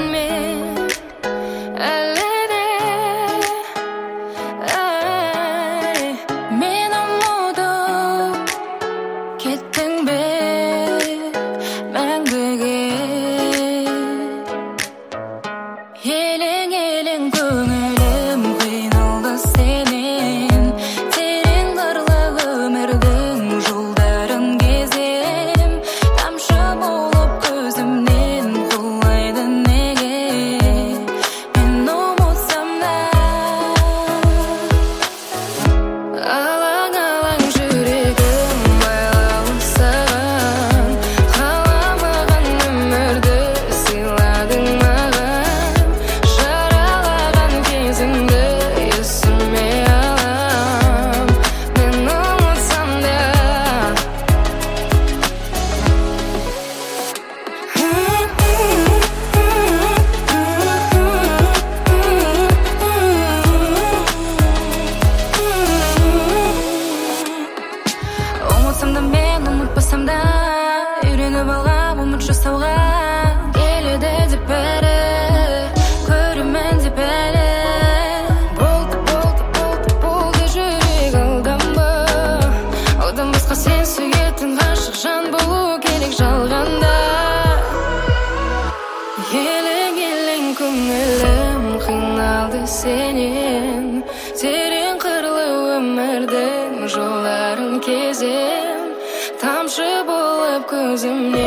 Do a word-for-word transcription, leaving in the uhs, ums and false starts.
ме әлі де ай, мен ұмытып кеттің бе мәңгіге. Елең елең көңілім қиналды сенен, терең қырлы өмірдің жолдарын кезем, тамшы болып көзімнен құлайды неге мен ұмытсам да. Алаң алаң жүрегім байлаулы саған, қаламаған өмірді сыйладың маған, жаралаған кезіңді есіме алам мен ұмытсам да. Ұмытсам да мен ұмытпасам да, үйреніп алғам ұмыт жасауға. Келеді деп бәрі, көремін деп әлі. Болды, болды, болды, болды жүрек алданба. Одан басқа сен сүйетін ғашық жан болу керек жалғанда. Елең елең көңілім қиналды сенен, терең қырлы өмірдің жолдарын кезем, тамшы болып көзімнен